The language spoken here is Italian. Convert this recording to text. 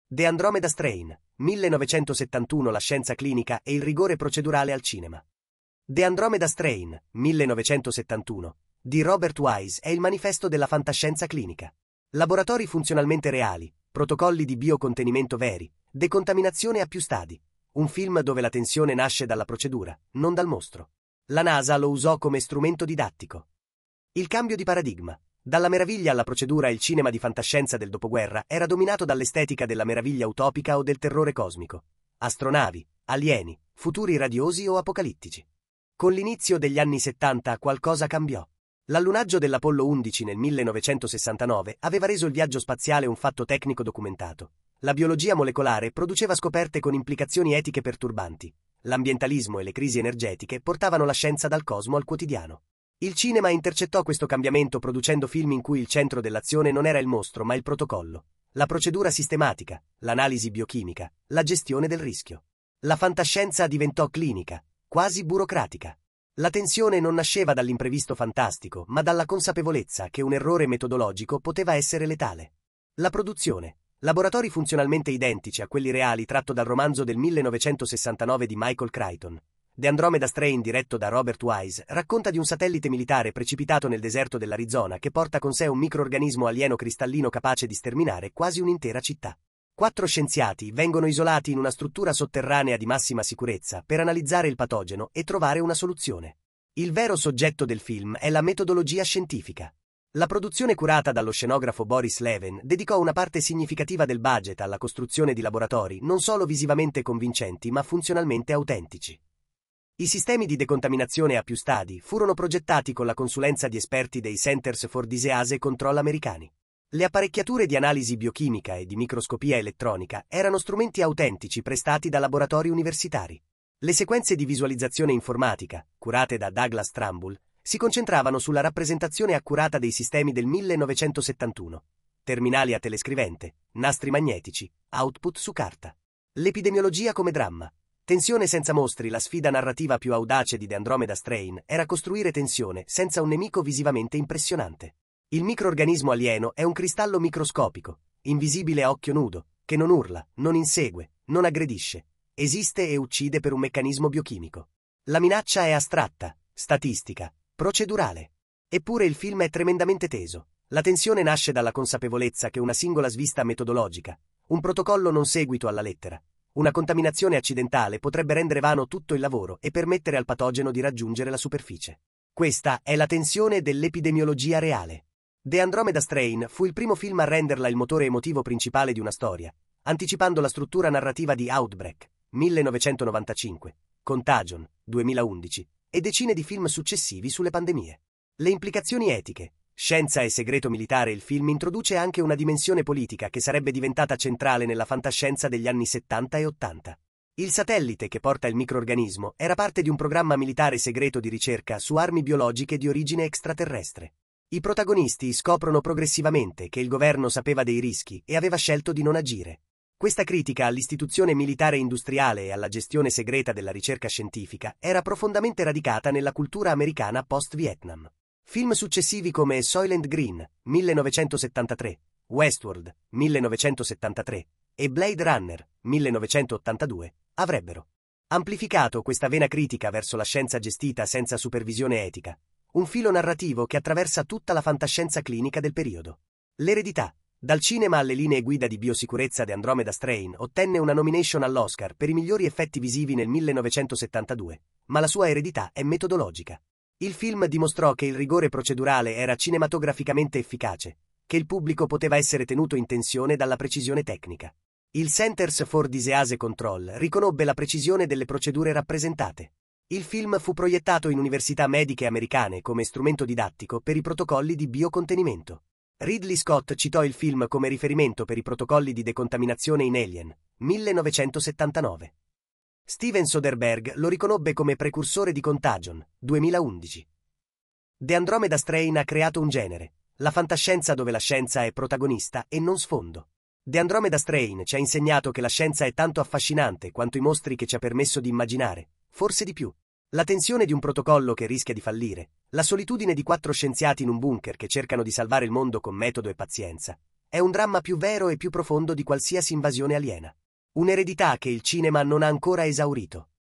The Andromeda Strain, 1971. La scienza clinica e il rigore procedurale al cinema. The Andromeda Strain, 1971, di Robert Wise è il manifesto della fantascienza clinica. Laboratori funzionalmente reali, protocolli di biocontenimento veri, decontaminazione a più stadi. Un film dove la tensione nasce dalla procedura, non dal mostro. La NASA lo usò come strumento didattico. Il cambio di paradigma. Dalla meraviglia alla procedura, il cinema di fantascienza del dopoguerra era dominato dall'estetica della meraviglia utopica o del terrore cosmico. Astronavi, alieni, futuri radiosi o apocalittici. Con l'inizio degli anni 70 qualcosa cambiò. L'allunaggio dell'Apollo 11 nel 1969 aveva reso il viaggio spaziale un fatto tecnico documentato. La biologia molecolare produceva scoperte con implicazioni etiche perturbanti. L'ambientalismo e le crisi energetiche portavano la scienza dal cosmo al quotidiano. Il cinema intercettò questo cambiamento producendo film in cui il centro dell'azione non era il mostro ma il protocollo, la procedura sistematica, l'analisi biochimica, la gestione del rischio. La fantascienza diventò clinica, quasi burocratica. La tensione non nasceva dall'imprevisto fantastico, ma dalla consapevolezza che un errore metodologico poteva essere letale. La produzione. Laboratori funzionalmente identici a quelli reali tratto dal romanzo del 1969 di Michael Crichton. The Andromeda Strain, diretto da Robert Wise, racconta di un satellite militare precipitato nel deserto dell'Arizona che porta con sé un microorganismo alieno cristallino capace di sterminare quasi un'intera città. 4 scienziati vengono isolati in una struttura sotterranea di massima sicurezza per analizzare il patogeno e trovare una soluzione. Il vero soggetto del film è la metodologia scientifica. La produzione curata dallo scenografo Boris Leven dedicò una parte significativa del budget alla costruzione di laboratori non solo visivamente convincenti ma funzionalmente autentici. I sistemi di decontaminazione a più stadi furono progettati con la consulenza di esperti dei Centers for Disease Control americani. Le apparecchiature di analisi biochimica e di microscopia elettronica erano strumenti autentici prestati da laboratori universitari. Le sequenze di visualizzazione informatica, curate da Douglas Trumbull, si concentravano sulla rappresentazione accurata dei sistemi del 1971. Terminali a telescrivente, nastri magnetici, output su carta. L'epidemiologia come dramma. Tensione senza mostri. La sfida narrativa più audace di The Andromeda Strain era costruire tensione senza un nemico visivamente impressionante. Il microorganismo alieno è un cristallo microscopico, invisibile a occhio nudo, che non urla, non insegue, non aggredisce. Esiste e uccide per un meccanismo biochimico. La minaccia è astratta, statistica, procedurale. Eppure il film è tremendamente teso. La tensione nasce dalla consapevolezza che una singola svista metodologica, un protocollo non seguito alla lettera, una contaminazione accidentale potrebbe rendere vano tutto il lavoro e permettere al patogeno di raggiungere la superficie. Questa è la tensione dell'epidemiologia reale. The Andromeda Strain fu il primo film a renderla il motore emotivo principale di una storia, anticipando la struttura narrativa di Outbreak, 1995, Contagion, 2011, e decine di film successivi sulle pandemie. Le implicazioni etiche, scienza e segreto militare. Il film introduce anche una dimensione politica che sarebbe diventata centrale nella fantascienza degli anni 70 e 80. Il satellite che porta il microorganismo era parte di un programma militare segreto di ricerca su armi biologiche di origine extraterrestre. I protagonisti scoprono progressivamente che il governo sapeva dei rischi e aveva scelto di non agire. Questa critica all'istituzione militare industriale e alla gestione segreta della ricerca scientifica era profondamente radicata nella cultura americana post-Vietnam. Film successivi come Soylent Green, 1973, Westworld, 1973, e Blade Runner, 1982, avrebbero amplificato questa vena critica verso la scienza gestita senza supervisione etica, un filo narrativo che attraversa tutta la fantascienza clinica del periodo. L'eredità. Dal cinema alle linee guida di biosicurezza, The Andromeda Strain ottenne una nomination all'Oscar per i migliori effetti visivi nel 1972, ma la sua eredità è metodologica. Il film dimostrò che il rigore procedurale era cinematograficamente efficace, che il pubblico poteva essere tenuto in tensione dalla precisione tecnica. Il Centers for Disease Control riconobbe la precisione delle procedure rappresentate. Il film fu proiettato in università mediche americane come strumento didattico per i protocolli di biocontenimento. Ridley Scott citò il film come riferimento per i protocolli di decontaminazione in Alien, 1979. Steven Soderbergh lo riconobbe come precursore di Contagion, 2011. The Andromeda Strain ha creato un genere, la fantascienza dove la scienza è protagonista e non sfondo. The Andromeda Strain ci ha insegnato che la scienza è tanto affascinante quanto i mostri che ci ha permesso di immaginare, forse di più. La tensione di un protocollo che rischia di fallire, la solitudine di 4 scienziati in un bunker che cercano di salvare il mondo con metodo e pazienza, È un dramma più vero e più profondo di qualsiasi invasione aliena. Un'eredità che il cinema non ha ancora esaurito.